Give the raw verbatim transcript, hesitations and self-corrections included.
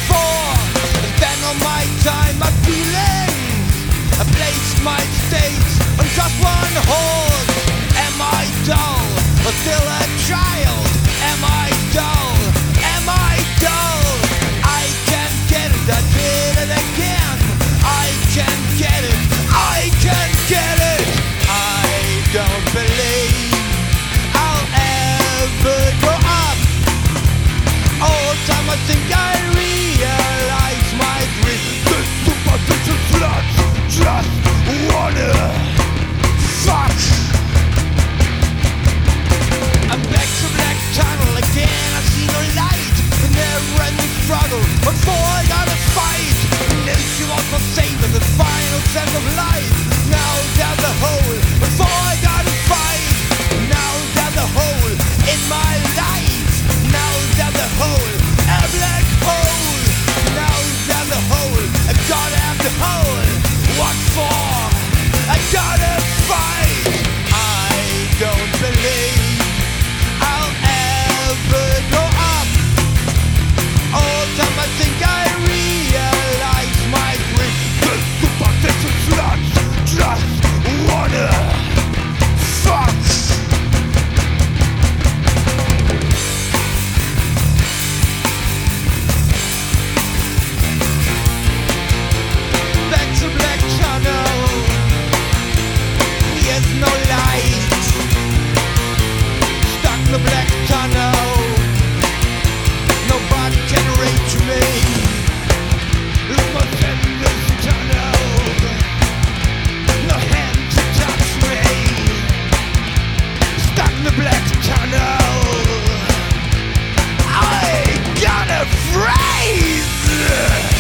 for? Spend all my time, my feelings. I placed my stakes on just one horse. Am I dull or still a child? Am I dull? Am I dull? I can get it, I did it again. I can get it, I can get it. I don't believe I'll ever grow up. All the time I think I realize my dream. This superficial flesh just wanna fuck. I'm back to black tunnel again. I see no light, a never-ending struggle. What for I gotta fight? Nature was for saving the final sense of life. Now there's a hole. What for I gotta fight? Now there's a hole in my life. Now there's a hole, a black hole. Now there's a hole. I gotta have the hole. What for? I gotta fight. I don't believe I'll ever grow up. All the time I think I realize my dream. The superficial slut just wanna fuck. Back to black tunnel. Yes, no light. Stuck in the black tunnel. Nobody can reach me. Look what's in this tunnel. No hand to touch me. Stuck in the black tunnel. I gotta freeze.